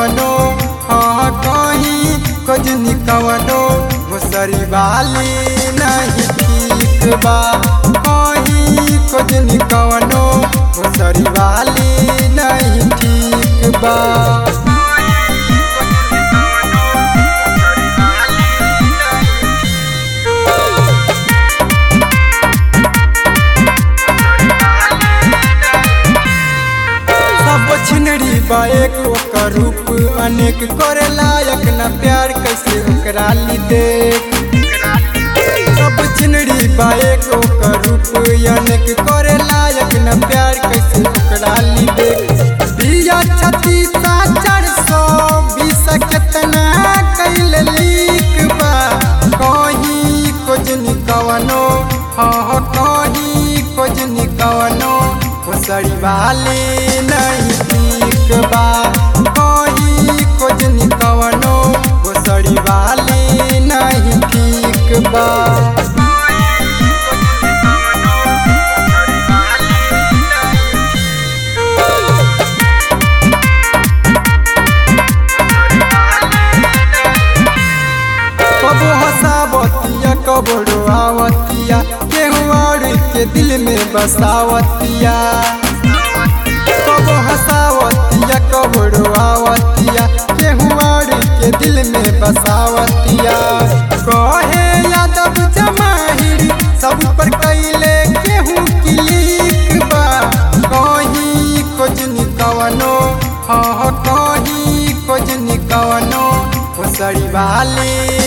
कवनो हाँ कहीं खोजनी कवनो मुसरी वाली नहीं ठीक बा कहीं खोजनी कवनो मुसरी वाली नहीं ठीक बा। छिनरी बाएक ओकर रूप अनेक करे लायक न प्यार कैसे ओकरा ली देख सब छिनरी बाएक ओकर रूप अनेक करे लायक न प्यार कैसे ओकरा ली देख दिया छती सा 420 केतना कैल लीक बा कहीं खोजनी कवनो हाँ कहीं खोजनी कवनो मुसरी वाली नहीं ठीक बा कहीं खोजनी कवनो मुसरी वाली नहीं ठीक बा। कबो हंसावतिया कबो रोआवतिया केहू और के दिल में बसावतिया कबो हंसावतिया कबो रोआवतिया केहू और के दिल में बसावतिया कहे यादव जमाहिर सब पर कैले केहू क्लिक बा कहीं खोजनी कवनो हाँ कहीं खोजनी कवनो मुसरी वाली